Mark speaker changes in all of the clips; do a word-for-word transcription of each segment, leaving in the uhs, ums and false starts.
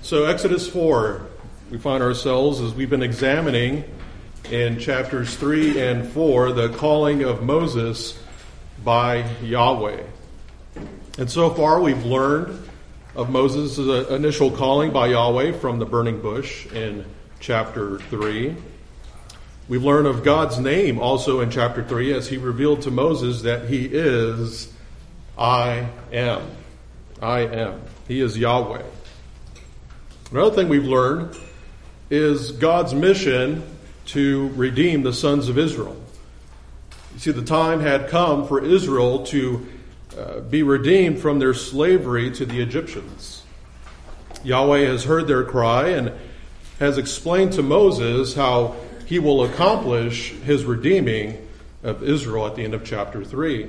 Speaker 1: So Exodus four, we find ourselves as we've been examining in chapters three and four, the calling of Moses by Yahweh. And so far we've learned of Moses' initial calling by Yahweh from the burning bush in chapter three. We've learned of God's name also in chapter three as he revealed to Moses that he is I am. I am. He is Yahweh. Another thing we've learned is God's mission to redeem the sons of Israel. You see, the time had come for Israel to uh, be redeemed from their slavery to the Egyptians. Yahweh has heard their cry and has explained to Moses how he will accomplish his redeeming of Israel at the end of chapter three.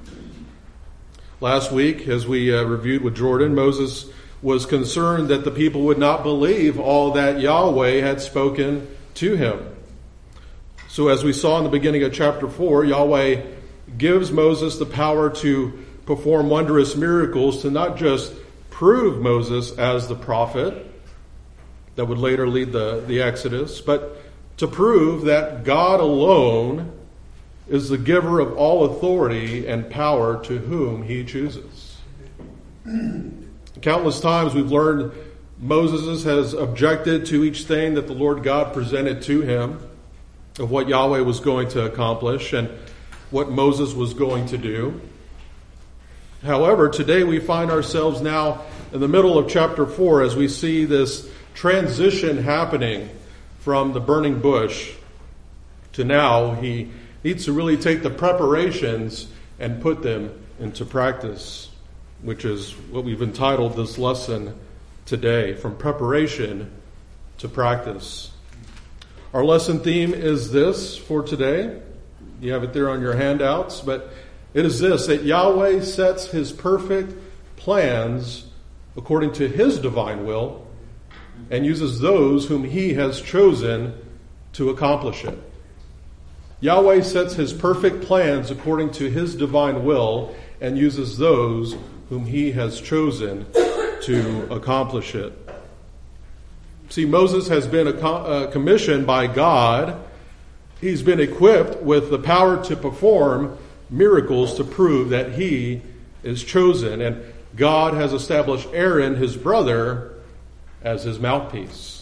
Speaker 1: Last week, as we uh, reviewed with Jordan, Moses was concerned that the people would not believe all that Yahweh had spoken to him. So as we saw in the beginning of chapter four, Yahweh gives Moses the power to perform wondrous miracles to not just prove Moses as the prophet that would later lead the, the Exodus, but to prove that God alone is the giver of all authority and power to whom he chooses. Countless times we've learned Moses has objected to each thing that the Lord God presented to him of what Yahweh was going to accomplish and what Moses was going to do. However, today we find ourselves now in the middle of chapter four as we see this transition happening from the burning bush to now he needs to really take the preparations and put them into practice, which is what we've entitled this lesson today, from preparation to practice. Our lesson theme is this for today. You have it there on your handouts, but it is this, that Yahweh sets his perfect plans according to his divine will and uses those whom he has chosen to accomplish it. Yahweh sets his perfect plans according to his divine will and uses those whom he has chosen to accomplish it. See, Moses has been uh, commissioned by God. He's been equipped with the power to perform miracles to prove that he is chosen. And God has established Aaron, his brother, as his mouthpiece.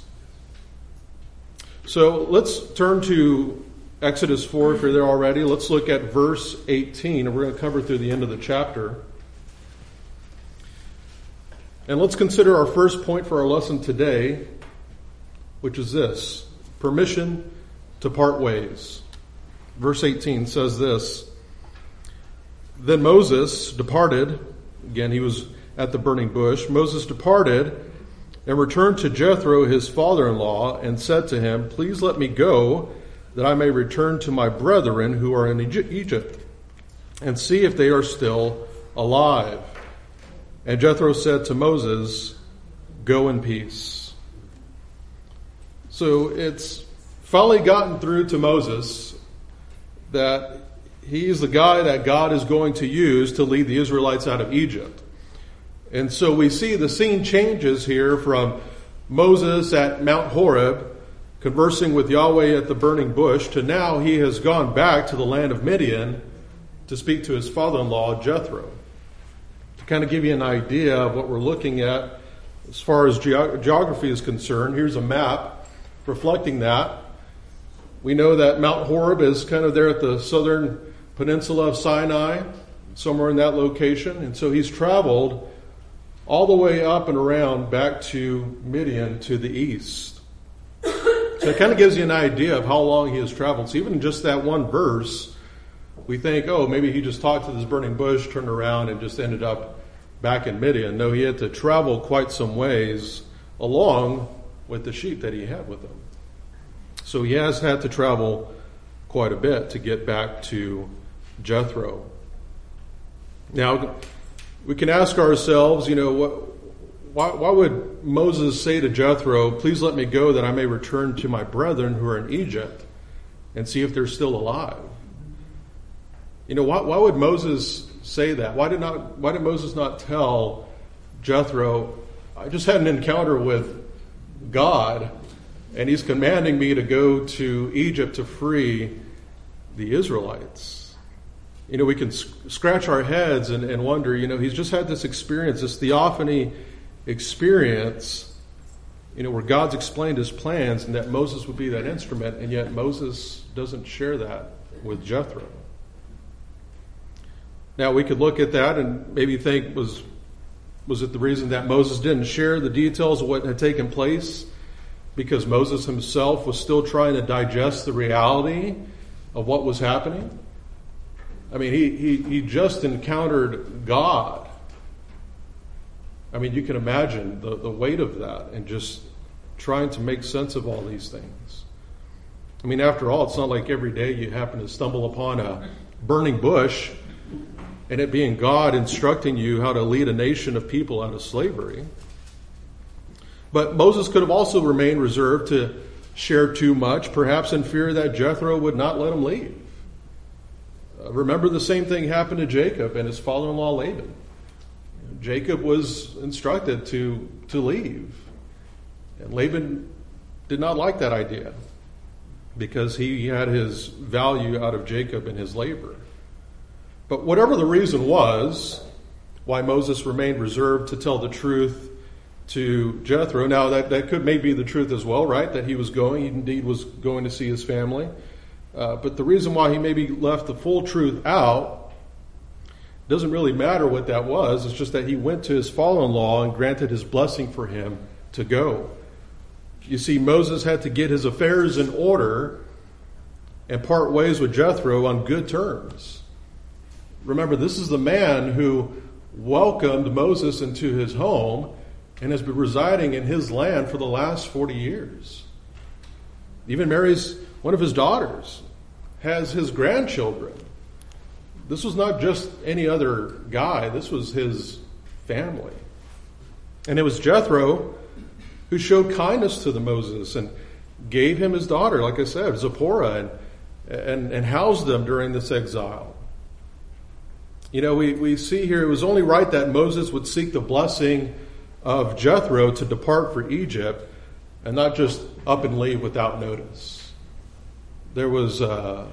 Speaker 1: So let's turn to Exodus four if you're there already. Let's look at verse eighteen, and we're going to cover through the end of the chapter. And let's consider our first point for our lesson today, which is this: permission to part ways. Verse eighteen says this: Then Moses departed, again he was at the burning bush, Moses departed and returned to Jethro his father-in-law and said to him, Please let me go, that I may return to my brethren who are in Egypt, and see if they are still alive. And Jethro said to Moses, Go in peace. So it's finally gotten through to Moses that he's the guy that God is going to use to lead the Israelites out of Egypt. And so we see the scene changes here from Moses at Mount Horeb conversing with Yahweh at the burning bush to now he has gone back to the land of Midian to speak to his father-in-law Jethro. To kind of give you an idea of what we're looking at as far as ge- geography is concerned, here's a map reflecting that. We know that Mount Horeb is kind of there at the southern peninsula of Sinai, somewhere in that location. And so he's traveled all the way up and around back to Midian to the east. So it kind of gives you an idea of how long he has traveled. So even in just that one verse, we think, oh, maybe he just talked to this burning bush, turned around, and just ended up back in Midian. No, he had to travel quite some ways along with the sheep that he had with him. So he has had to travel quite a bit to get back to Jethro. Now, we can ask ourselves, you know, what, why, why would Moses say to Jethro, Please let me go that I may return to my brethren who are in Egypt and see if they're still alive? You know, why, why would Moses say that? Why did not? Why did Moses not tell Jethro, I just had an encounter with God, and he's commanding me to go to Egypt to free the Israelites. You know, we can sc- scratch our heads and, and wonder, you know, he's just had this experience, this theophany experience, you know, where God's explained his plans and that Moses would be that instrument, and yet Moses doesn't share that with Jethro. Now, we could look at that and maybe think, was was it the reason that Moses didn't share the details of what had taken place? Because Moses himself was still trying to digest the reality of what was happening? I mean, he, he, he just encountered God. I mean, you can imagine the, the weight of that and just trying to make sense of all these things. I mean, after all, it's not like every day you happen to stumble upon a burning bush and it being God instructing you how to lead a nation of people out of slavery. But Moses could have also remained reserved to share too much, perhaps in fear that Jethro would not let him leave. Uh, remember, the same thing happened to Jacob and his father-in-law Laban. Jacob was instructed to, to leave. And Laban did not like that idea because he had his value out of Jacob and his labor. But whatever the reason was why Moses remained reserved to tell the truth to Jethro, now that, that could maybe be the truth as well, right? That he was going, he indeed was going to see his family. Uh, but the reason why he maybe left the full truth out doesn't really matter what that was. It's just that he went to his father-in-law and granted his blessing for him to go. You see, Moses had to get his affairs in order and part ways with Jethro on good terms. Remember, this is the man who welcomed Moses into his home and has been residing in his land for the last forty years. Even marries one of his daughters, has his grandchildren. This was not just any other guy. This was his family. And it was Jethro who showed kindness to the Moses and gave him his daughter, like I said, Zipporah, and, and, and housed them during this exile. You know, we, we see here it was only right that Moses would seek the blessing of Jethro to depart for Egypt and not just up and leave without notice. There was a,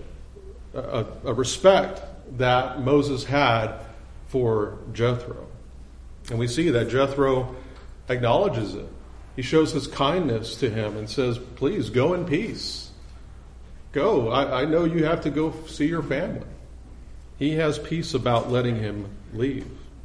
Speaker 1: a, a respect that Moses had for Jethro. And we see that Jethro acknowledges it. He shows his kindness to him and says, please go in peace. Go. I, I know you have to go see your family. He has peace about letting him leave.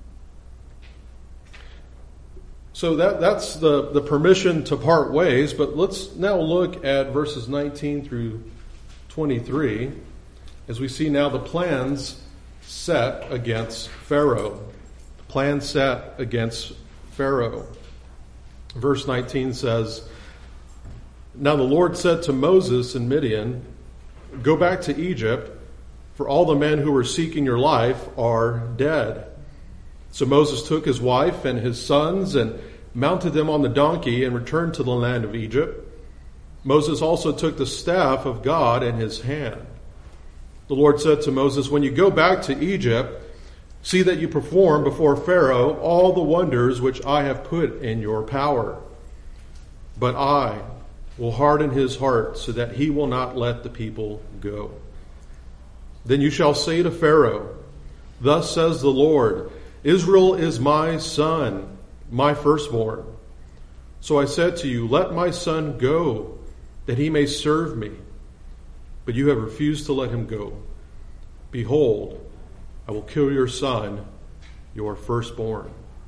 Speaker 1: So that, that's the, the permission to part ways, but let's now look at verses nineteen through twenty-three as we see now the plans set against Pharaoh. The plan set against Pharaoh. Verse nineteen says, now the Lord said to Moses in Midian, go back to Egypt, for all the men who were seeking your life are dead. So Moses took his wife and his sons and mounted them on the donkey and returned to the land of Egypt. Moses also took the staff of God in his hand. The Lord said to Moses, when you go back to Egypt, see that you perform before Pharaoh all the wonders which I have put in your power. But I will harden his heart so that he will not let the people go. Then you shall say to Pharaoh, thus says the Lord, Israel is my son, my firstborn. So I said to you, let my son go, that he may serve me. But you have refused to let him go. Behold, I will kill your son, your firstborn.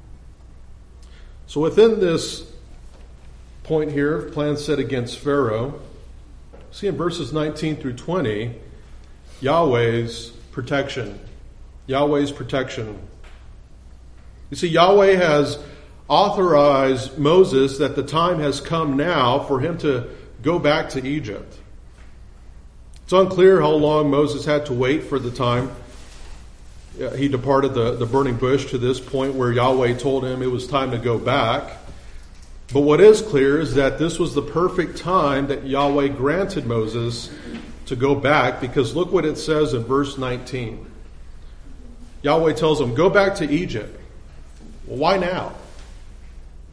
Speaker 1: So within this point here, plan set against Pharaoh, see in verses nineteen through twenty, Yahweh's protection. Yahweh's protection. You see, Yahweh has authorized Moses that the time has come now for him to go back to Egypt. It's unclear how long Moses had to wait for the time he departed the, the burning bush to this point where Yahweh told him it was time to go back. But what is clear is that this was the perfect time that Yahweh granted Moses to go back, because look what it says in verse nineteen. Yahweh tells him, go back to Egypt. Well, why now?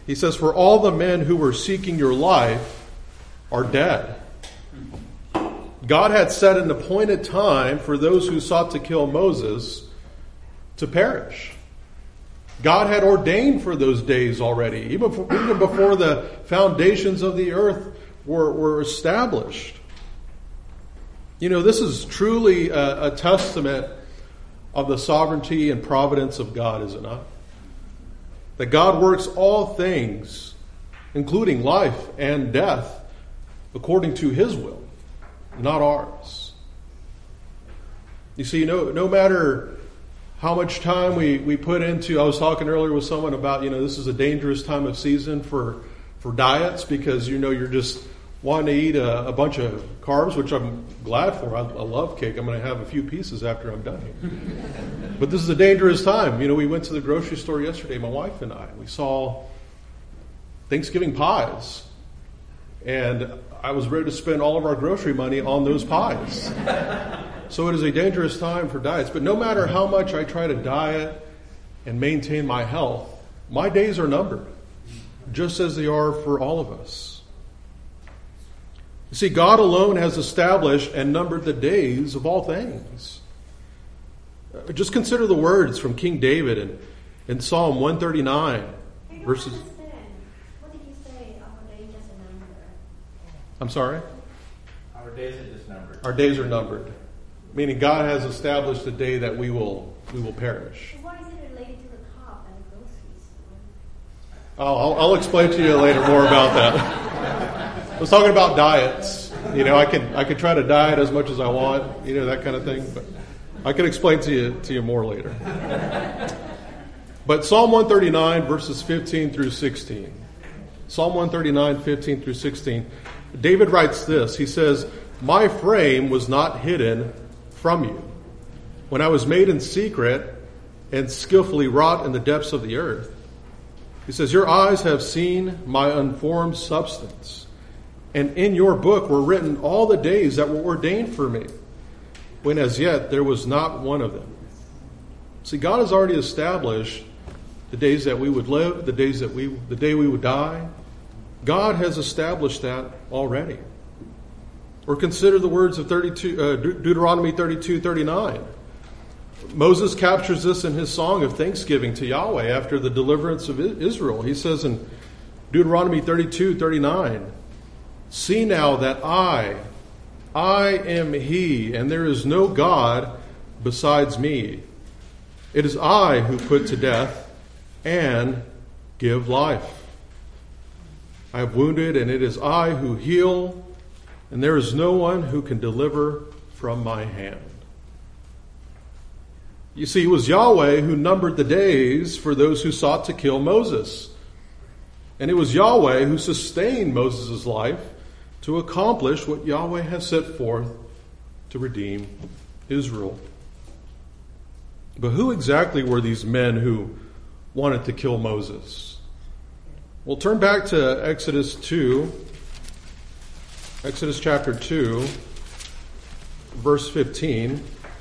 Speaker 1: He says, for all the men who were seeking your life are dead. God had set an appointed time for those who sought to kill Moses to perish. God had ordained for those days already, even before, even before the foundations of the earth were, were established. You know, this is truly a, a testament of the sovereignty and providence of God, is it not? That God works all things, including life and death, according to His will, not ours. You see, no, no matter how much time we, we put into, I was talking earlier with someone about, you know, this is a dangerous time of season for, for diets because, you know, you're just wanting to eat a, a bunch of carbs, which I'm glad for. I, I love cake. I'm going to have a few pieces after I'm done here. But this is a dangerous time. You know, we went to the grocery store yesterday, my wife and I. We saw Thanksgiving pies. And I was ready to spend all of our grocery money on those pies. So it is a dangerous time for diets. But no matter how much I try to diet and maintain my health, my days are numbered, just as they are for all of us. You see, God alone has established and numbered the days of all things. Just consider the words from King David in, in Psalm one thirty-nine. Verses.
Speaker 2: What did you say? Our days are numbered.
Speaker 1: I'm sorry?
Speaker 3: Our days are just numbered.
Speaker 1: Our days are numbered. Meaning God has established a day that we will we will perish.
Speaker 2: So what is it related to the cup and the groceries?
Speaker 1: I'll, I'll, I'll explain to you later more about that. I was talking about diets. You know, I can I can try to diet as much as I want, you know, that kind of thing. But I can explain to you to you more later. But Psalm one thirty-nine, verses fifteen through sixteen. Psalm one thirty-nine, fifteen through sixteen. David writes this. He says, "My frame was not hidden from you, when I was made in secret and skillfully wrought in the depths of the earth." He says, "Your eyes have seen my unformed substance, and in your book were written all the days that were ordained for me, when as yet there was not one of them." See, God has already established the days that we would live, the days that we, the day we would die. God has established that already. Or consider the words of thirty-two, uh, De- Deuteronomy thirty-two thirty-nine. Moses captures this in his song of thanksgiving to Yahweh after the deliverance of Israel. He says in Deuteronomy thirty-two thirty-nine, "See now that I, I am He, and there is no God besides me. It is I who put to death and give life. I have wounded, and it is I who heal, and there is no one who can deliver from my hand." You see, it was Yahweh who numbered the days for those who sought to kill Moses. And it was Yahweh who sustained Moses' life to accomplish what Yahweh has set forth to redeem Israel. But who exactly were these men who wanted to kill Moses? Well, turn back to Exodus two. Exodus chapter two, verse fifteen.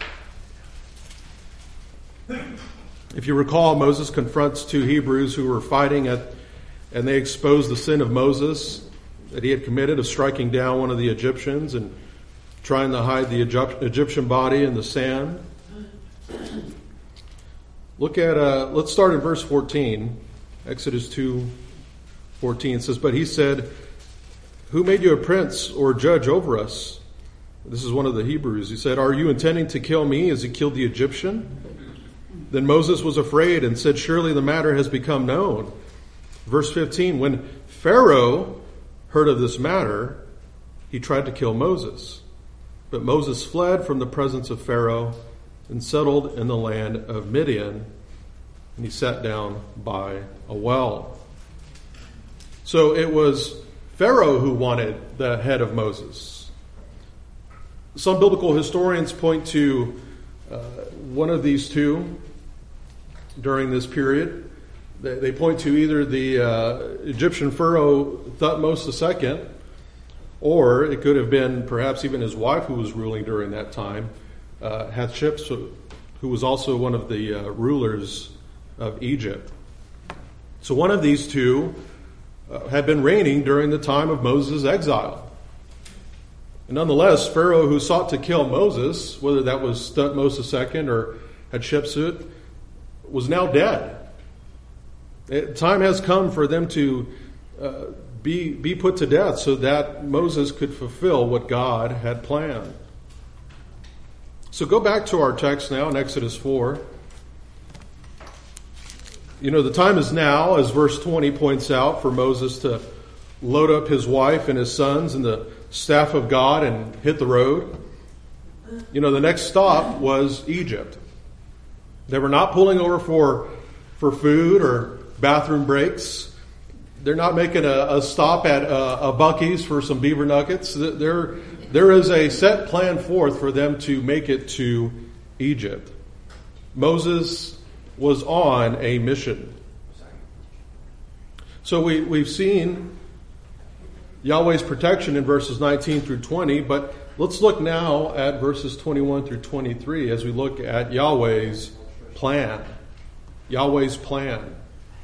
Speaker 1: If you recall, Moses confronts two Hebrews who were fighting at, and they expose the sin of Moses that he had committed of striking down one of the Egyptians and trying to hide the Egyptian body in the sand. Look at, uh, let's start in verse fourteen. Exodus two fourteen says, "But he said, 'Who made you a prince or judge over us?'" This is one of the Hebrews. He said, "Are you intending to kill me as he killed the Egyptian?" Then Moses was afraid and said, "Surely the matter has become known." Verse fifteen, "When Pharaoh heard of this matter, he tried to kill Moses. But Moses fled from the presence of Pharaoh and settled in the land of Midian, and he sat down by a well." So it was Pharaoh who wanted the head of Moses. Some biblical historians point to uh, one of these two during this period. They, they point to either the uh, Egyptian Pharaoh Thutmose the Second, or it could have been perhaps even his wife who was ruling during that time, uh, Hatshepsut, who was also one of the uh, rulers of Egypt. So one of these two uh, had been reigning during the time of Moses' exile. And nonetheless, Pharaoh who sought to kill Moses, whether that was Thutmose the Second or Hatshepsut, was now dead. It, time has come for them to uh, be, be put to death so that Moses could fulfill what God had planned. So go back to our text now in Exodus four. You know, the time is now, as verse twenty points out, for Moses to load up his wife and his sons and the staff of God and hit the road. You know, the next stop was Egypt. They were not pulling over for, for food or bathroom breaks. They're not making a, a stop at a, a Buc-ee's for some beaver nuggets. There, there is a set plan forth for them to make it to Egypt. Moses was on a mission. So we, we've seen Yahweh's protection in verses nineteen through twenty, but let's look now at verses twenty-one through twenty-three as we look at Yahweh's plan. Yahweh's plan.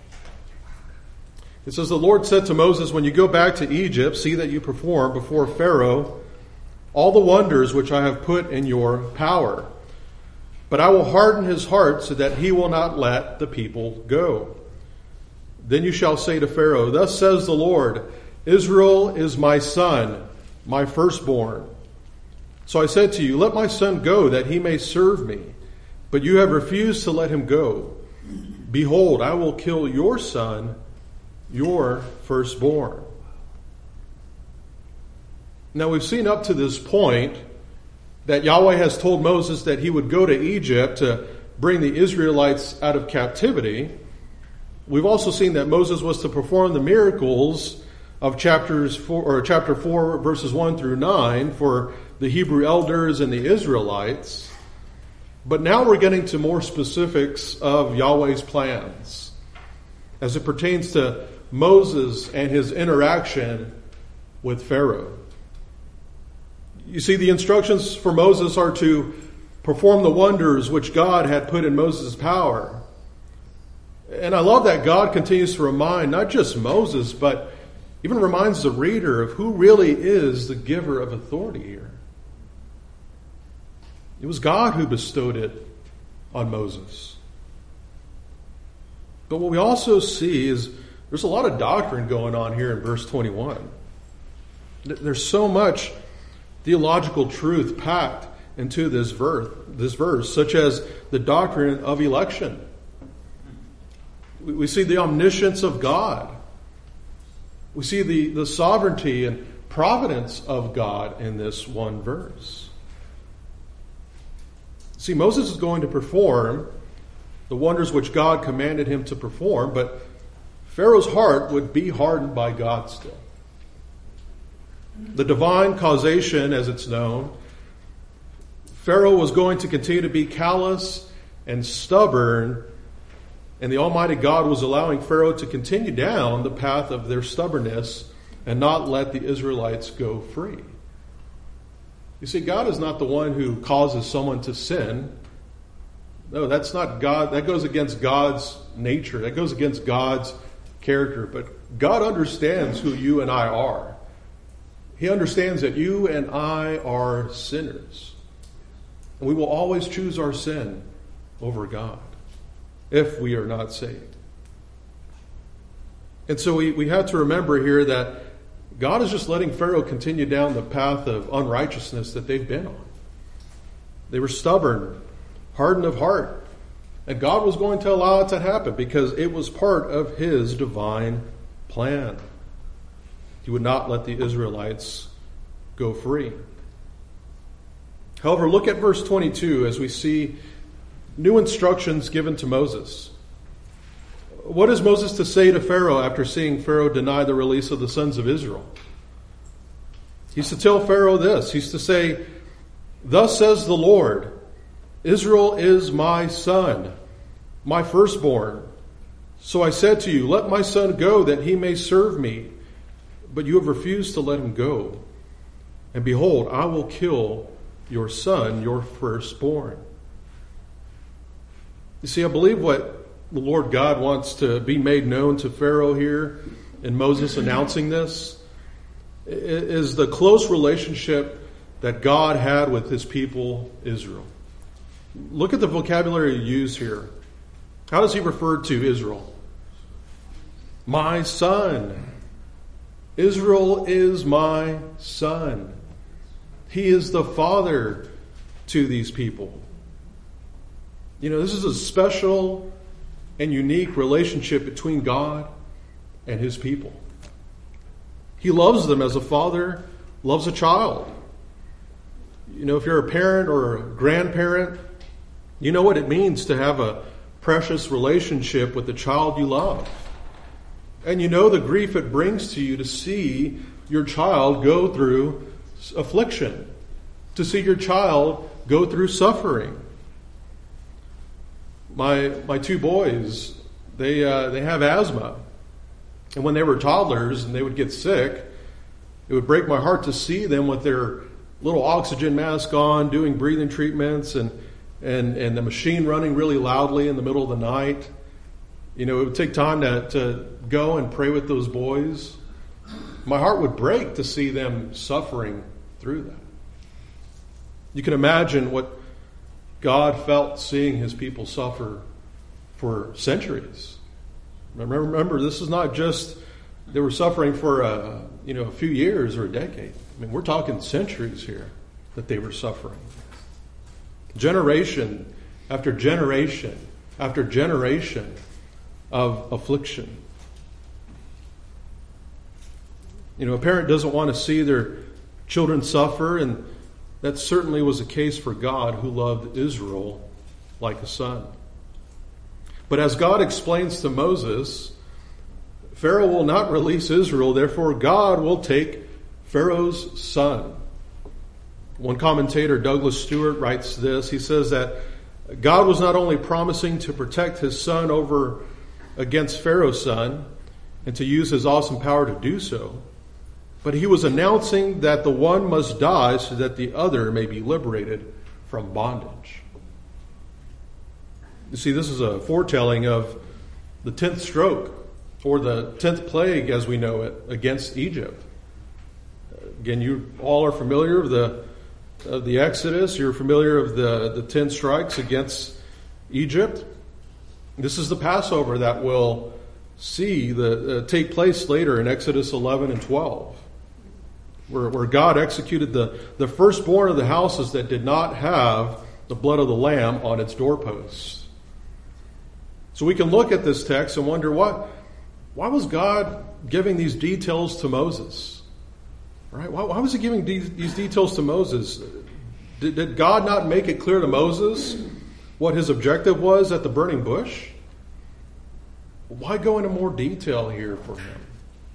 Speaker 1: It says, the Lord said to Moses, when you go back to Egypt, see that you perform before Pharaoh all the wonders which I have put in your power. But I will harden his heart so that he will not let the people go. Then you shall say to Pharaoh, thus says the Lord, Israel is my son, my firstborn. So I said to you, let my son go that he may serve me. But you have refused to let him go. Behold, I will kill your son, your firstborn. Now we've seen up to this point that Yahweh has told Moses that he would go to Egypt to bring the Israelites out of captivity. We've also seen that Moses was to perform the miracles of chapters four, or chapter four, verses one through nine for the Hebrew elders and the Israelites. But now we're getting to more specifics of Yahweh's plans as it pertains to Moses and his interaction with Pharaoh. You see, the instructions for Moses are to perform the wonders which God had put in Moses' power. And I love that God continues to remind not just Moses, but even reminds the reader of who really is the giver of authority here. It was God who bestowed it on Moses. But what we also see is there's a lot of doctrine going on here in verse twenty-one. There's so much theological truth packed into this verse, this verse, such as the doctrine of election. We see the omniscience of God. We see the, the sovereignty and providence of God in this one verse. See, Moses is going to perform the wonders which God commanded him to perform, but Pharaoh's heart would be hardened by God still. The divine causation, as it's known, Pharaoh was going to continue to be callous and stubborn, and the Almighty God was allowing Pharaoh to continue down the path of their stubbornness and not let the Israelites go free. You see, God is not the one who causes someone to sin. No, that's not God. That goes against God's nature. That goes against God's character. But God understands who you and I are. He understands that you and I are sinners. And we will always choose our sin over God if we are not saved. And so we, we have to remember here that God is just letting Pharaoh continue down the path of unrighteousness that they've been on. They were stubborn, hardened of heart. And God was going to allow it to happen because it was part of his divine plan. He would not let the Israelites go free. However, look at verse twenty-two as we see new instructions given to Moses. What is Moses to say to Pharaoh after seeing Pharaoh deny the release of the sons of Israel? He's to tell Pharaoh this. He's to say, thus says the Lord, Israel is my son, my firstborn. So I said to you, let my son go that he may serve me. But you have refused to let him go. And behold, I will kill your son, your firstborn. You see, I believe what the Lord God wants to be made known to Pharaoh here in Moses announcing this is the close relationship that God had with his people, Israel. Look at the vocabulary used here. How does he refer to Israel? My son. Israel is my son. He is the father to these people. You know, this is a special and unique relationship between God and his people. He loves them as a father loves a child. You know, if you're a parent or a grandparent, you know what it means to have a precious relationship with the child you love. And you know the grief it brings to you to see your child go through affliction, to see your child go through suffering. My my two boys, they uh, they have asthma. And when they were toddlers and they would get sick, it would break my heart to see them with their little oxygen mask on, doing breathing treatments and, and, and the machine running really loudly in the middle of the night. You know, it would take time to, to go and pray with those boys. My heart would break to see them suffering through that. You can imagine what God felt seeing his people suffer for centuries. Remember, remember, this is not just they were suffering for a, you know, a few years or a decade. I mean, we're talking centuries here that they were suffering. Generation after generation after generation of affliction. You know, a parent doesn't want to see their children suffer, and that certainly was the case for God, who loved Israel like a son. But as God explains to Moses, Pharaoh will not release Israel, therefore God will take Pharaoh's son. One commentator, Douglas Stewart, writes this. He says that God was not only promising to protect his son over against Pharaoh's son and to use his awesome power to do so, but he was announcing that the one must die so that the other may be liberated from bondage. You see, this is a foretelling of the tenth stroke, or the tenth plague as we know it, against Egypt. Again, you all are familiar with the of the Exodus. You're familiar of the, the ten strikes against Egypt. This is the Passover that will see the uh, take place later in Exodus eleven and twelve, where, where God executed the, the firstborn of the houses that did not have the blood of the lamb on its doorposts. So we can look at this text and wonder, what, why was God giving these details to Moses? Right? Why, why was he giving these, these details to Moses? Did, did God not make it clear to Moses what his objective was at the burning bush? Why go into more detail here for him?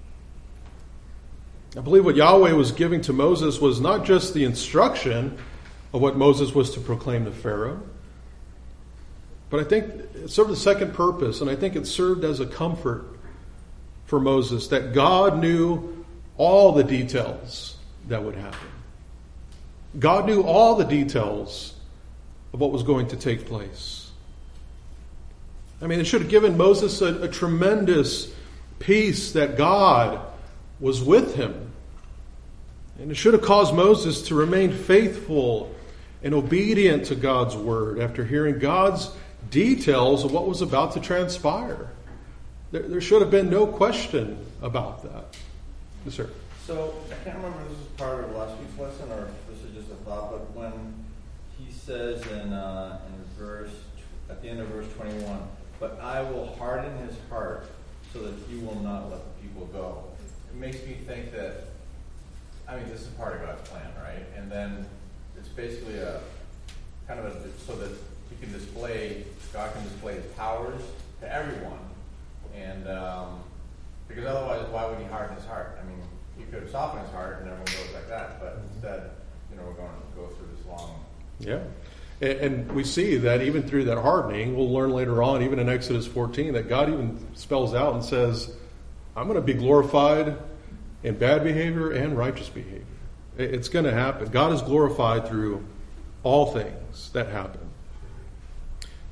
Speaker 1: I believe what Yahweh was giving to Moses was not just the instruction of what Moses was to proclaim to Pharaoh, but I think it served a second purpose, and I think it served as a comfort for Moses, that God knew all the details that would happen. God knew all the details of what was going to take place. I mean, it should have given Moses a, a tremendous peace that God was with him. And it should have caused Moses to remain faithful and obedient to God's word after hearing God's details of what was about to transpire. There, there should have been no question about that. Yes, sir.
Speaker 3: So, I can't remember if this is part of last week's lesson or if this is just a thought, but when he says in, uh, in verse, at the end of verse twenty-one, but I will harden his heart so that he will not let the people go. It makes me think that, I mean, this is part of God's plan, right? And then it's basically a kind of a, so that he can display, God can display his powers to everyone. And um, because otherwise, why would he harden his heart? I mean, he could have softened his heart and everyone goes like that. But instead, you know, we're going to go through this long.
Speaker 1: Yeah. And, and we see that even through that hardening, we'll learn later on, even in Exodus fourteen, that God even spells out and says, I'm going to be glorified in bad behavior and righteous behavior. It's going to happen. God is glorified through all things that happen.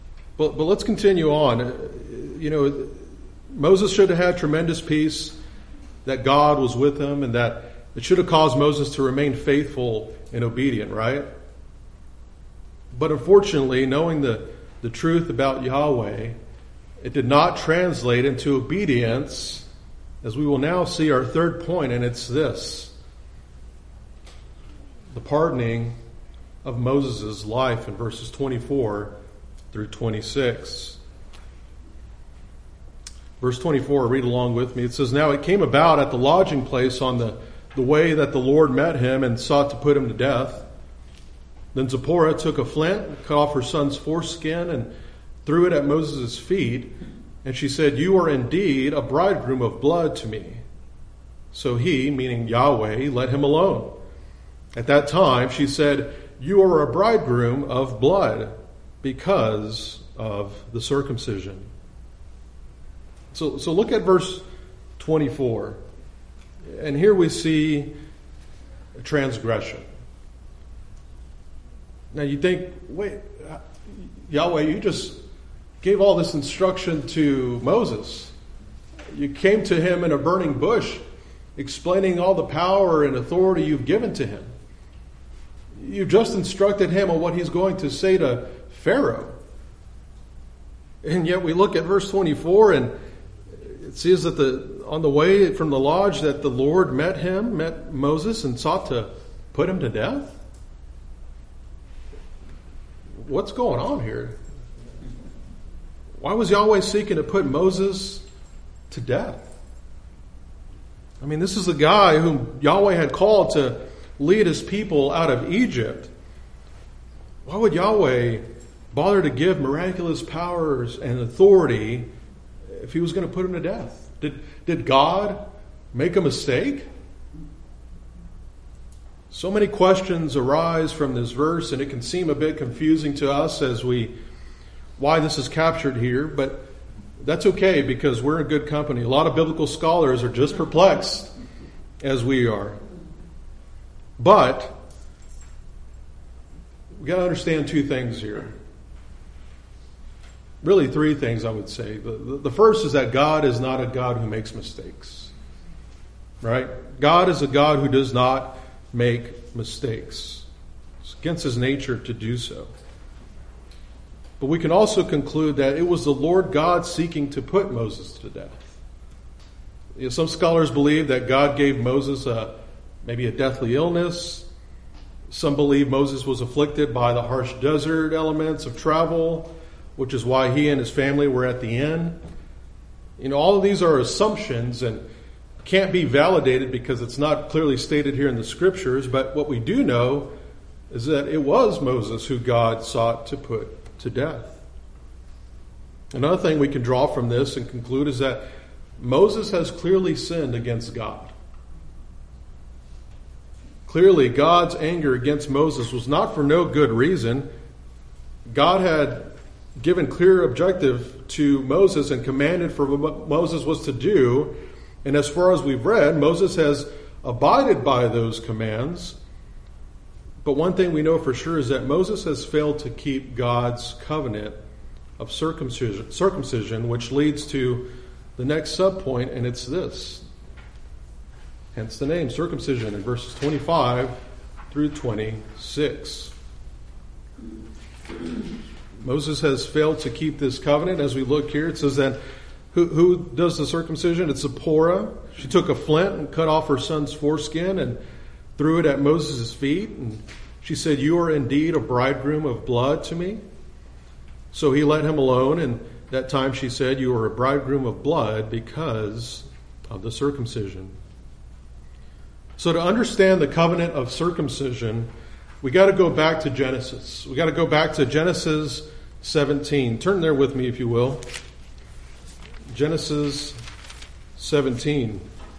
Speaker 1: But, but let's continue on. You know, Moses should have had tremendous peace that God was with him and that it should have caused Moses to remain faithful and obedient, right? But unfortunately, knowing the, the truth about Yahweh, it did not translate into obedience, as we will now see our third point, and it's this: the pardoning of Moses' life in verses twenty-four through twenty-six. Verse twenty-four, read along with me. It says, "Now it came about at the lodging place on the, the way that the Lord met him and sought to put him to death. Then Zipporah took a flint, cut off her son's foreskin, and threw it at Moses' feet. And she said, 'You are indeed a bridegroom of blood to me.' So he," meaning Yahweh, "let him alone. At that time she said, 'You are a bridegroom of blood because of the circumcision.'" So, so look at verse twenty-four. And here we see a transgression. Now you think, wait, Yahweh, you just gave all this instruction to Moses. You came to him in a burning bush, explaining all the power and authority you've given to him. You just instructed him on what he's going to say to Pharaoh. And yet we look at verse twenty-four, and it says that the on the way from the lodge that the Lord met him, met Moses, and sought to put him to death. What's going on here? Why was Yahweh seeking to put Moses to death? I mean, this is the guy whom Yahweh had called to lead his people out of Egypt. Why would Yahweh bother to give miraculous powers and authority if he was going to put him to death? Did, did God make a mistake? So many questions arise from this verse, and it can seem a bit confusing to us as we why this is captured here, but that's okay because we're in good company. A lot of biblical scholars are just perplexed as we are. But we got to understand two things here. Really three things, I would say. The, the first is that God is not a God who makes mistakes. Right? God is a God who does not make mistakes. It's against his nature to do so. But we can also conclude that it was the Lord God seeking to put Moses to death. You know, some scholars believe that God gave Moses a, maybe a deathly illness. Some believe Moses was afflicted by the harsh desert elements of travel, which is why he and his family were at the inn. You know, all of these are assumptions and can't be validated because it's not clearly stated here in the scriptures. But what we do know is that it was Moses who God sought to put to death. Another thing we can draw from this and conclude is that Moses has clearly sinned against God. Clearly, God's anger against Moses was not for no good reason. God had given clear objective to Moses and commanded for what Moses was to do. And as far as we've read, Moses has abided by those commands. But one thing we know for sure is that Moses has failed to keep God's covenant of circumcision, circumcision, which leads to the next subpoint, and it's this. Hence the name, circumcision, in verses twenty-five through twenty-six. Moses has failed to keep this covenant. As we look here, it says that who, who does the circumcision? It's Zipporah. She took a flint and cut off her son's foreskin and threw it at Moses' feet. And she said, "You are indeed a bridegroom of blood to me." So he let him alone. And that time she said, "You are a bridegroom of blood because of the circumcision." So to understand the covenant of circumcision, we got to go back to Genesis. We got to go back to Genesis seventeen. Turn there with me, if you will. Genesis seventeen.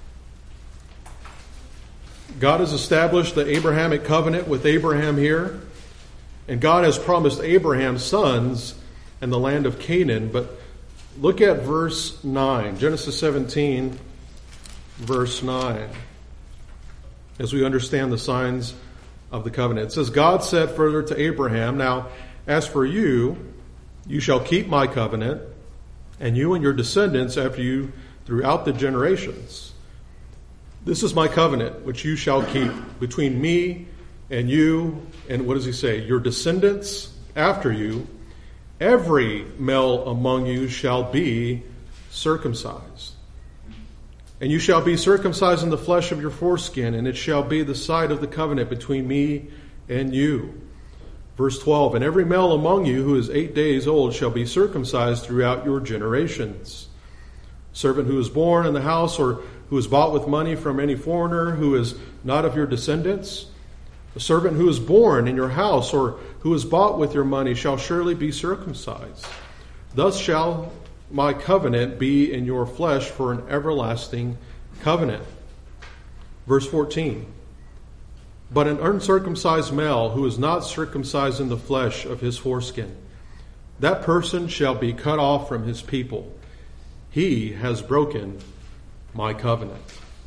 Speaker 1: God has established the Abrahamic covenant with Abraham here, and God has promised Abraham sons in the land of Canaan. But look at verse nine, Genesis seventeen, verse nine, as we understand the signs of the covenant. It says, God said further to Abraham, "Now, as for you, you shall keep my covenant, and you and your descendants after you throughout the generations. This is my covenant, which you shall keep between me and you, and what does he say? Your descendants after you, every male among you shall be circumcised. And you shall be circumcised in the flesh of your foreskin, and it shall be the sign of the covenant between me and you. Verse twelve, and every male among you who is eight days old shall be circumcised throughout your generations. Servant who is born in the house or who is bought with money from any foreigner who is not of your descendants, the servant who is born in your house or who is bought with your money shall surely be circumcised. Thus shall my covenant be in your flesh for an everlasting covenant. Verse fourteen. But an uncircumcised male who is not circumcised in the flesh of his foreskin, that person shall be cut off from his people. He has broken my covenant.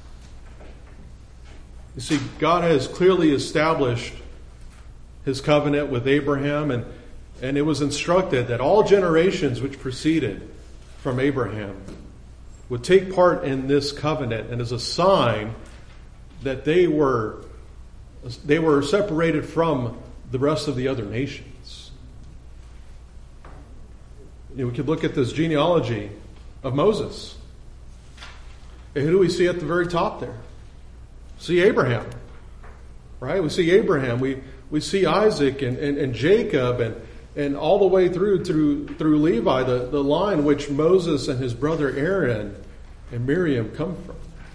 Speaker 1: You see, God has clearly established his covenant with Abraham, and, and it was instructed that all generations which proceeded from Abraham would take part in this covenant, and as a sign that they were they were separated from the rest of the other nations. You know, we could look at this genealogy of Moses. And who do we see at the very top there? See Abraham, right? We see Abraham. We we see Isaac and, and, and Jacob and and all the way through through through Levi, the, the line which Moses and his brother Aaron and Miriam come from.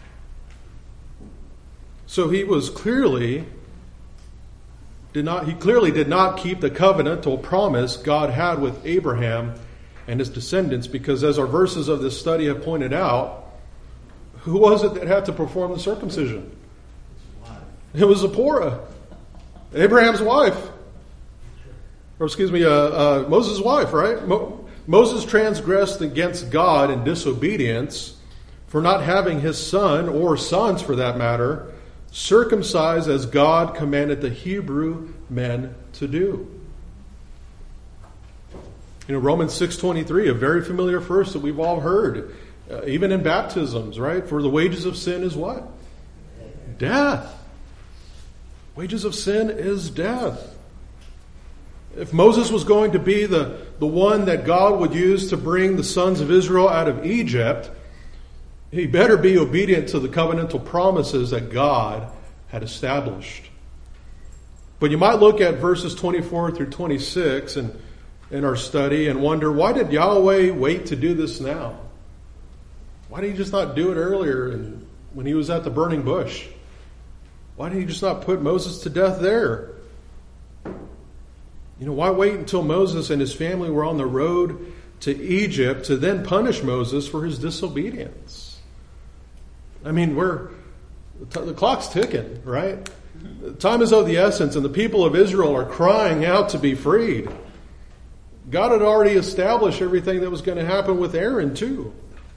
Speaker 1: So he was clearly did not he clearly did not keep the covenantal promise God had with Abraham and his descendants, because as our verses of this study have pointed out, who was it that had to perform the circumcision? It was Zipporah, Abraham's wife. Or excuse me, uh, uh, Moses' wife, right? Mo- Moses transgressed against God in disobedience for not having his son, or sons for that matter, circumcised as God commanded the Hebrew men to do. You know, Romans six twenty-three, a very familiar verse that we've all heard, uh, even in baptisms, right? For the wages of sin is what? Death. Wages of sin is death. If Moses was going to be the, the one that God would use to bring the sons of Israel out of Egypt, he better be obedient to the covenantal promises that God had established. But you might look at verses twenty-four through twenty-six and in our study and wonder, why did Yahweh wait to do this now? Why did he just not do it earlier and when he was at the burning bush? Why did he just not put Moses to death there? You know, why wait until Moses and his family were on the road to Egypt to then punish Moses for his disobedience? I mean, we're the clock's ticking, right? Time is of the essence, and the people of Israel are crying out to be freed. God had already established everything that was going to happen with Aaron too.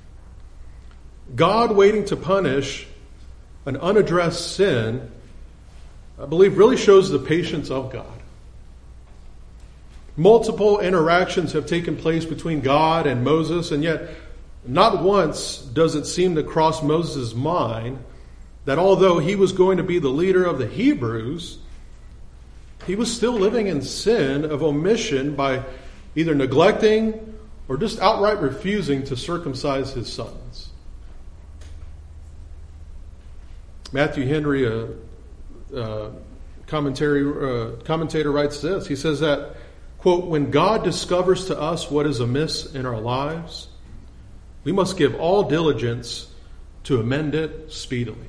Speaker 1: God waiting to punish an unaddressed sin, I believe, really shows the patience of God. Multiple interactions have taken place between God and Moses, and yet not once does it seem to cross Moses' mind that although he was going to be the leader of the Hebrews, he was still living in sin of omission by either neglecting or just outright refusing to circumcise his sons. Matthew Henry, a, a commentary, uh, commentator, writes this. He says that, quote, when God discovers to us what is amiss in our lives, we must give all diligence to amend it speedily.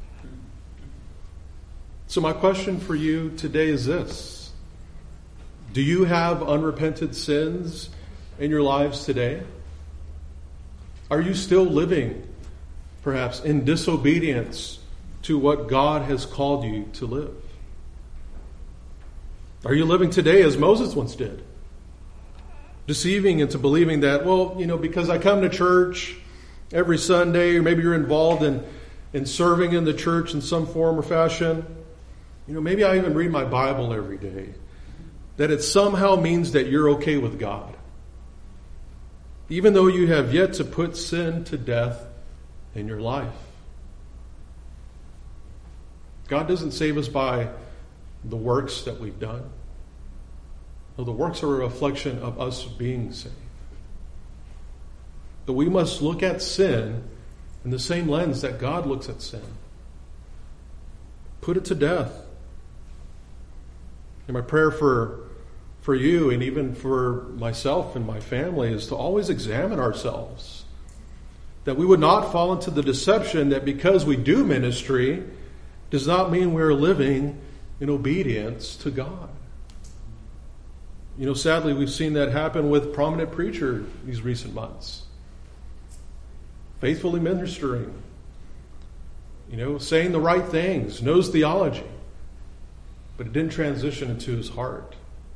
Speaker 1: So my question for you today is this. Do you have unrepented sins in your lives today? Are you still living, perhaps, in disobedience to what God has called you to live? Are you living today as Moses once did? Deceiving into believing that, well, you know, because I come to church every Sunday, or maybe you're involved in, in serving in the church in some form or fashion, you know, maybe I even read my Bible every day, that it somehow means that you're okay with God. Even though you have yet to put sin to death in your life. God doesn't save us by the works that we've done. No, the works are a reflection of us being saved. But we must look at sin in the same lens that God looks at sin. Put it to death. And my prayer for, for you and even for myself and my family is to always examine ourselves. That we would not fall into the deception that because we do ministry does not mean we're living in obedience to God. You know, sadly, we've seen that happen with prominent preachers these recent months. Faithfully ministering, you know, saying the right things, knows theology, but it didn't transition into his heart.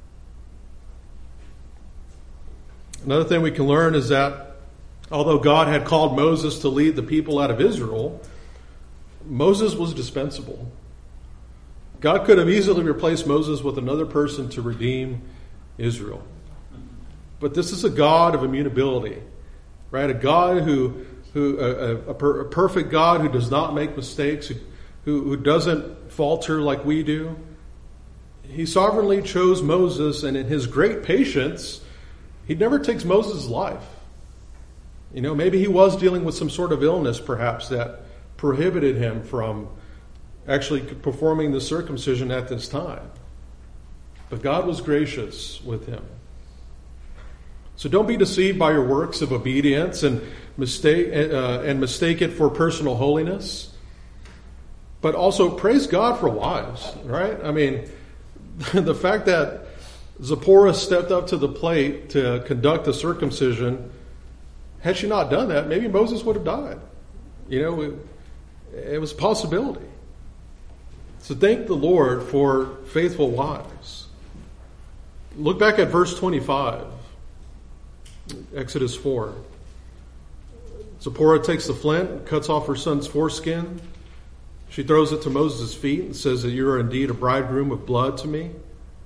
Speaker 1: Another thing we can learn is that although God had called Moses to lead the people out of Israel, Moses was dispensable. God could have easily replaced Moses with another person to redeem Israel. But this is a God of immutability, right? A God who, who a, a, a perfect God who does not make mistakes, who, who doesn't falter like we do. He sovereignly chose Moses, and in his great patience, he never takes Moses' life. You know, maybe he was dealing with some sort of illness, perhaps, that prohibited him from actually performing the circumcision at this time. But God was gracious with him. So don't be deceived by your works of obedience and mistake uh, and mistake it for personal holiness. But also praise God for wives, right? I mean, the fact that Zipporah stepped up to the plate to conduct the circumcision, had she not done that, maybe Moses would have died. You know, it, it was a possibility. So thank the Lord for faithful wives. Look back at verse twenty-five, Exodus four. Zipporah takes the flint and cuts off her son's foreskin. She throws it to Moses' feet and says that you are indeed a bridegroom of blood to me.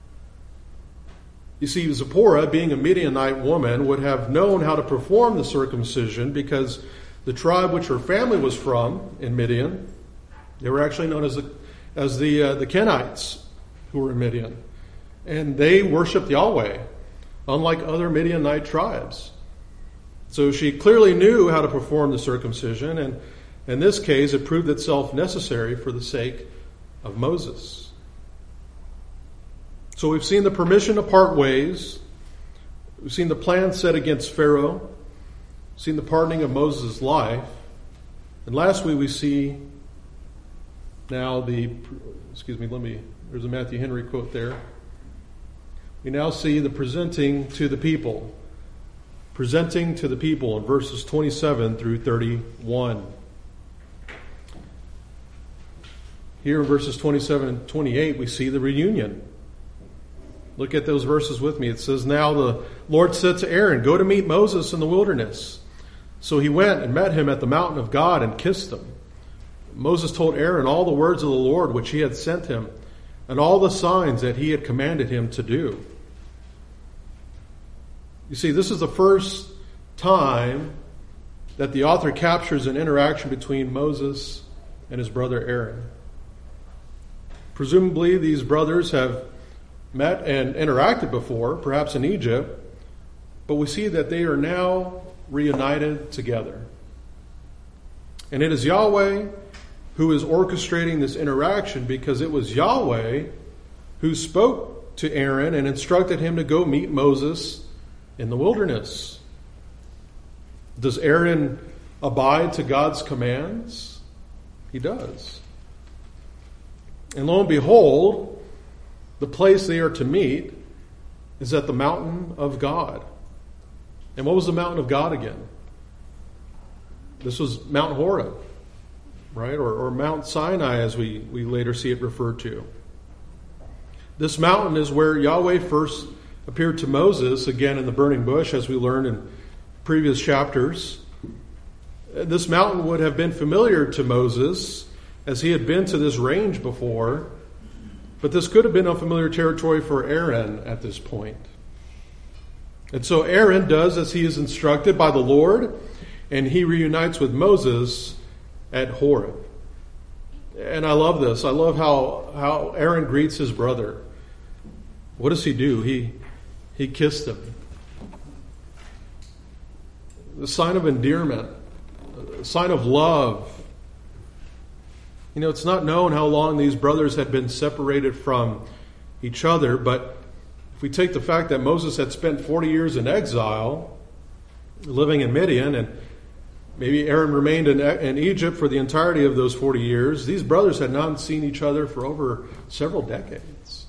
Speaker 1: You see, Zipporah, being a Midianite woman, would have known how to perform the circumcision because the tribe which her family was from in Midian, they were actually known as the, as the, uh, the Kenites who were in Midian. And they worshiped Yahweh, unlike other Midianite tribes. So she clearly knew how to perform the circumcision, and in this case, it proved itself necessary for the sake of Moses. So we've seen the permission to part ways. We've seen the plan set against Pharaoh. We've seen the pardoning of Moses' life. And lastly, we see now the, excuse me, let me, there's a Matthew Henry quote there. We now see the presenting to the people. Presenting to the people in verses twenty-seven through thirty-one. Here in verses twenty-seven and twenty-eight, we see the reunion. Look at those verses with me. It says, now the Lord said to Aaron, go to meet Moses in the wilderness. So he went and met him at the mountain of God and kissed him. Moses told Aaron all the words of the Lord which he had sent him, and all the signs that he had commanded him to do. You see, this is the first time that the author captures an interaction between Moses and his brother Aaron. Presumably, these brothers have met and interacted before, perhaps in Egypt, but we see that they are now reunited together. And it is Yahweh who is orchestrating this interaction, because it was Yahweh who spoke to Aaron and instructed him to go meet Moses in the wilderness. Does Aaron abide to God's commands? He does. And lo and behold, the place they are to meet is at the mountain of God. And what was the mountain of God again? This was Mount Horeb, right? Or, or Mount Sinai, as we, we later see it referred to. This mountain is where Yahweh first appeared to Moses, again in the burning bush, as we learned in previous chapters. This mountain would have been familiar to Moses, as he had been to this range before, but this could have been unfamiliar territory for Aaron at this point. And so Aaron does as he is instructed by the Lord, and he reunites with Moses at Horeb. And I love this. I love how, how Aaron greets his brother. What does he do? He, he kissed him. The sign of endearment, a sign of love. You know, it's not known how long these brothers had been separated from each other, but if we take the fact that Moses had spent forty years in exile, living in Midian, and maybe Aaron remained in, in Egypt for the entirety of those forty years, these brothers had not seen each other for over several decades.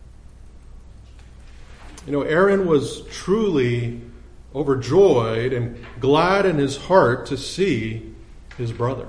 Speaker 1: You know, Aaron was truly overjoyed and glad in his heart to see his brother.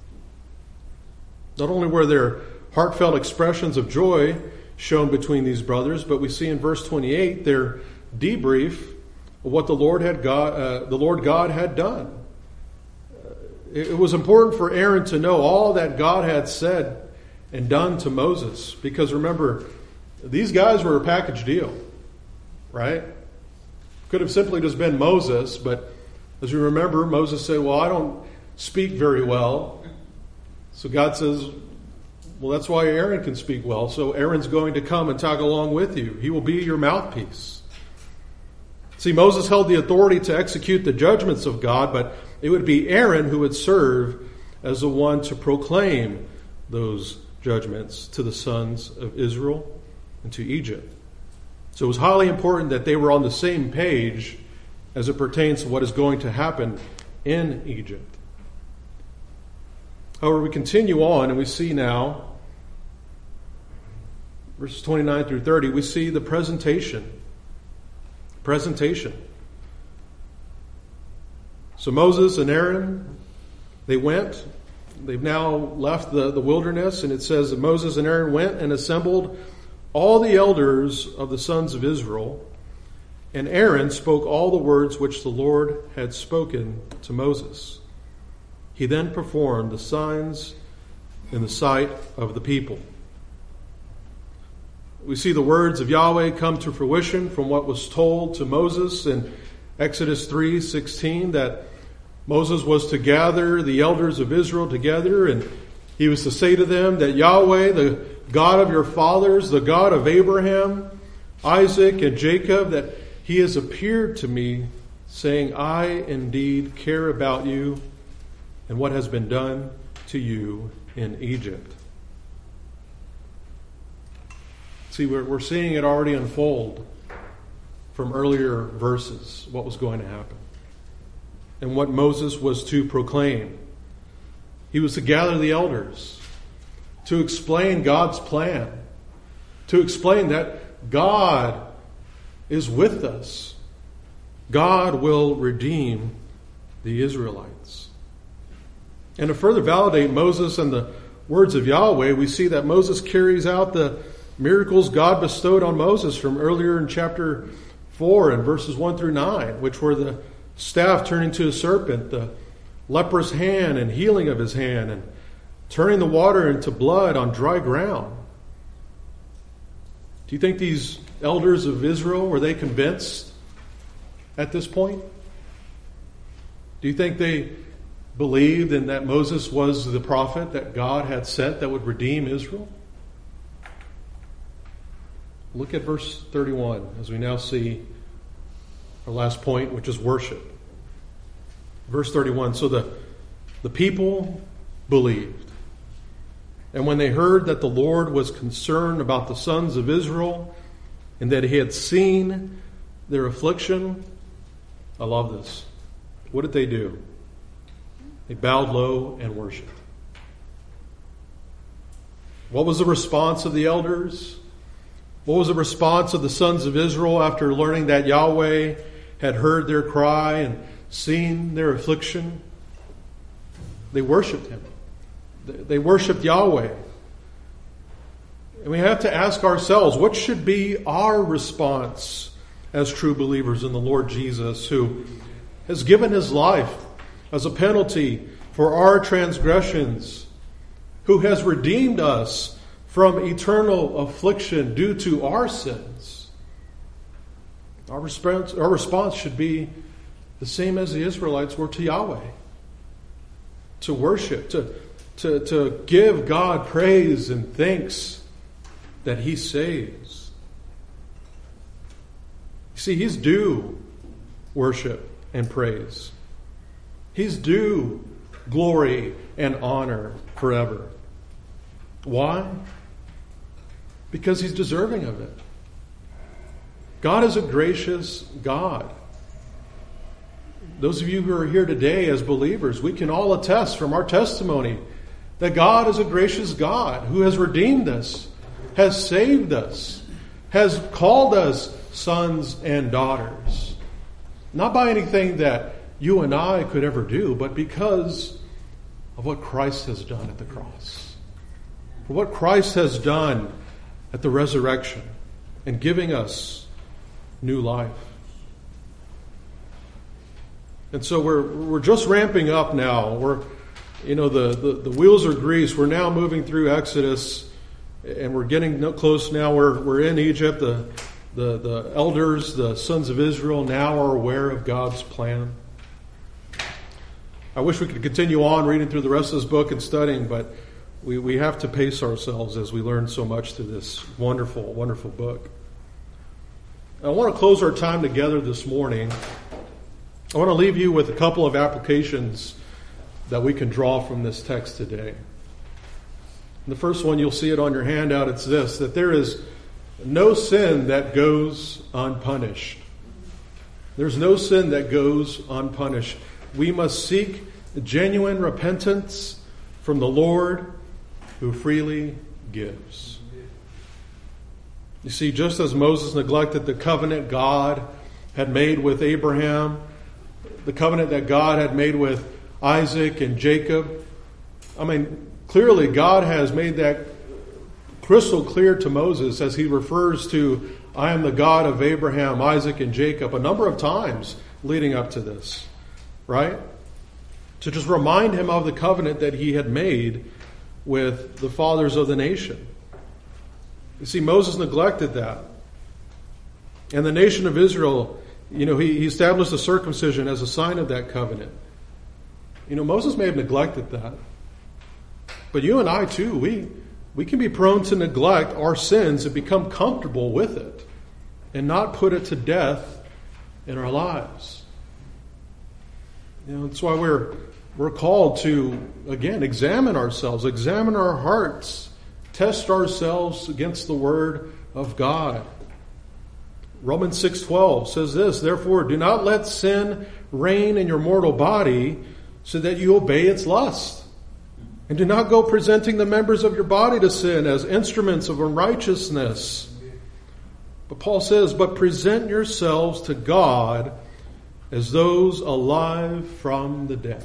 Speaker 1: Not only were there heartfelt expressions of joy shown between these brothers, but we see in verse twenty-eight their debrief of what the Lord had God, uh, the Lord God had done. It was important for Aaron to know all that God had said and done to Moses, because remember, these guys were a package deal, right? Could have simply just been Moses, but as you remember, Moses said, well, I don't speak very well. So God says, well, that's why Aaron can speak well. So Aaron's going to come and tag along with you. He will be your mouthpiece. See, Moses held the authority to execute the judgments of God, but it would be Aaron who would serve as the one to proclaim those judgments to the sons of Israel and to Egypt. So it was highly important that they were on the same page as it pertains to what is going to happen in Egypt. However, we continue on and we see now, verses twenty-nine through thirty, we see the presentation. Presentation. So Moses and Aaron, they went. They've now left the, the wilderness, and it says that Moses and Aaron went and assembled all the elders of the sons of Israel, and Aaron spoke all the words which the Lord had spoken to Moses. He then performed the signs in the sight of the people. We see the words of Yahweh come to fruition from what was told to Moses in Exodus three sixteen, that Moses was to gather the elders of Israel together, and he was to say to them that Yahweh, the God of your fathers, the God of Abraham, Isaac, and Jacob, that he has appeared to me, saying, I indeed care about you and what has been done to you in Egypt. See, we're, we're seeing it already unfold from earlier verses, what was going to happen and what Moses was to proclaim. He was to gather the elders, to explain God's plan, to explain that God is with us. God will redeem the Israelites. And to further validate Moses and the words of Yahweh, we see that Moses carries out the miracles God bestowed on Moses from earlier in chapter four and verses one through nine, which were the staff turning to a serpent, the leprous hand and healing of his hand, and turning the water into blood on dry ground. Do you think these elders of Israel, were they convinced at this point? Do you think they believed in that Moses was the prophet that God had sent that would redeem Israel? Look at verse thirty-one as we now see our last point, which is worship. Verse thirty-one, so the, the people believed. And when they heard that the Lord was concerned about the sons of Israel and that he had seen their affliction, I love this. What did they do? They bowed low and worshiped. What was the response of the elders? What was the response of the sons of Israel after learning that Yahweh had heard their cry and seen their affliction? They worshiped him. They worshiped Yahweh. And we have to ask ourselves, what should be our response as true believers in the Lord Jesus, who has given his life as a penalty for our transgressions, who has redeemed us from eternal affliction due to our sins? Our response, our response should be the same as the Israelites were to Yahweh. To worship, to to, to give God praise and thanks that He saves. See, He's due worship and praise. He's due glory and honor forever. Why? Because He's deserving of it. God is a gracious God. Those of you who are here today as believers, we can all attest from our testimony that God is a gracious God who has redeemed us, has saved us, has called us sons and daughters. Not by anything that you and I could ever do, but because of what Christ has done at the cross. For what Christ has done at the resurrection and giving us new life. And so we're we're just ramping up now. We're, you know, the, the, the wheels are greased. We're now moving through Exodus, and we're getting close now. We're we're in Egypt. The the the elders, the sons of Israel, now are aware of God's plan. I wish we could continue on reading through the rest of this book and studying, but we, we have to pace ourselves as we learn so much through this wonderful, wonderful book. I want to close our time together this morning. I want to leave you with a couple of applications that we can draw from this text today. And the first one, you'll see it on your handout. It's this, that there is no sin that goes unpunished. There's no sin that goes unpunished. We must seek genuine repentance from the Lord who freely gives. You see, just as Moses neglected the covenant God had made with Abraham, the covenant that God had made with Isaac and Jacob, I mean, clearly God has made that crystal clear to Moses as he refers to, I am the God of Abraham, Isaac, and Jacob, a number of times leading up to this, right? To just remind him of the covenant that he had made with the fathers of the nation. You see, Moses neglected that. And the nation of Israel, you know, he, he established the circumcision as a sign of that covenant. You know, Moses may have neglected that. But you and I too, we, we can be prone to neglect our sins and become comfortable with it and not put it to death in our lives. You know, that's why we're we're called to, again, examine ourselves, examine our hearts, test ourselves against the Word of God. Romans six twelve says this, therefore do not let sin reign in your mortal body so that you obey its lust. And do not go presenting the members of your body to sin as instruments of unrighteousness. But Paul says, but present yourselves to God as those alive from the dead.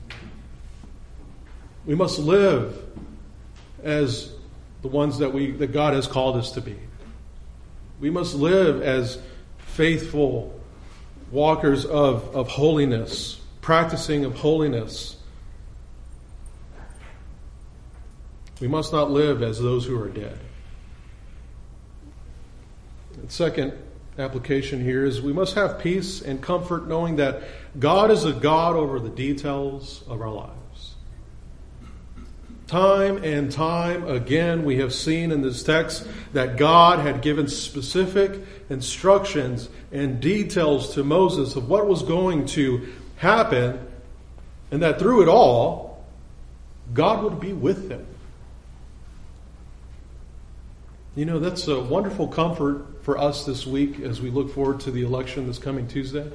Speaker 1: We must live as the ones that we that God has called us to be. We must live as faithful walkers of, of holiness, practicing of holiness. We must not live as those who are dead. The second application here is we must have peace and comfort knowing that God is a God over the details of our lives. Time and time again we have seen in this text that God had given specific instructions and details to Moses of what was going to happen, and that through it all, God would be with them. You know, that's a wonderful comfort for us this week as we look forward to the election this coming Tuesday.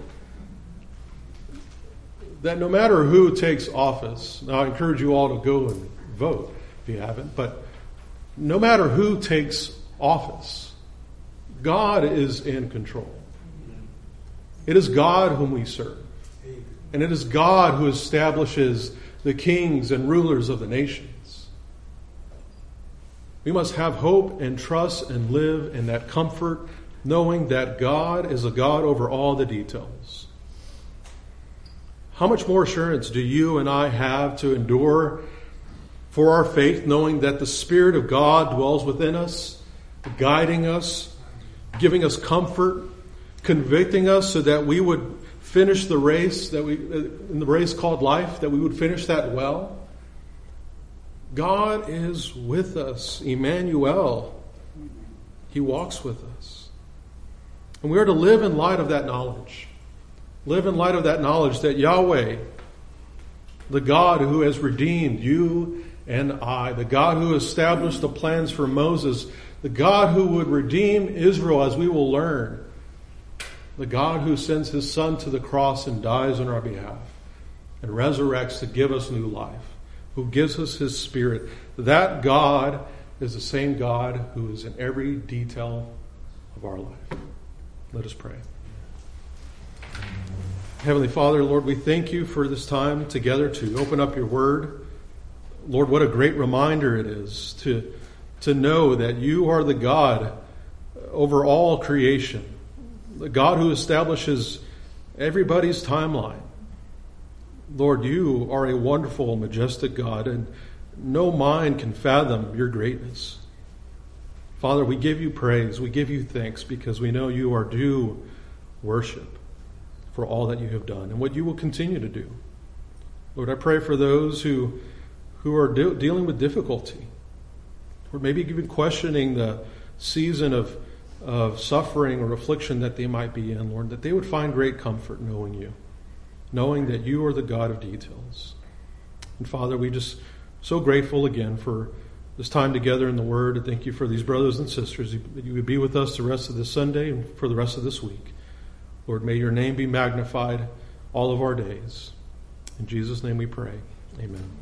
Speaker 1: That no matter who takes office, now I encourage you all to go and vote if you haven't, but no matter who takes office, God is in control. It is God whom we serve. And it is God who establishes the kings and rulers of the nations. We must have hope and trust and live in that comfort, knowing that God is a God over all the details. How much more assurance do you and I have to endure for our faith, knowing that the Spirit of God dwells within us, guiding us, giving us comfort, convicting us so that we would finish the race that we in the race called life, that we would finish that well? God is with us. Emmanuel. He walks with us. And we are to live in light of that knowledge. Live in light of that knowledge that Yahweh, the God who has redeemed you and I, the God who established the plans for Moses, the God who would redeem Israel, as we will learn, the God who sends his Son to the cross and dies on our behalf and resurrects to give us new life, who gives us his Spirit. That God is the same God who is in every detail of our life. Let us pray. Heavenly Father, Lord, we thank you for this time together to open up your word. Lord, what a great reminder it is to, to know that you are the God over all creation, the God who establishes everybody's timeline. Lord, you are a wonderful, majestic God, and no mind can fathom your greatness. Father, we give you praise, we give you thanks, because we know you are due worship for all that you have done and what you will continue to do. Lord, I pray for those who, who are de- dealing with difficulty, or maybe even questioning the season of, of suffering or affliction that they might be in, Lord, that they would find great comfort knowing you, knowing that you are the God of details. And Father, we just so grateful again for this time together in the Word. And thank you for these brothers and sisters. That you would be with us the rest of this Sunday and for the rest of this week. Lord, may your name be magnified all of our days. In Jesus' name we pray. Amen.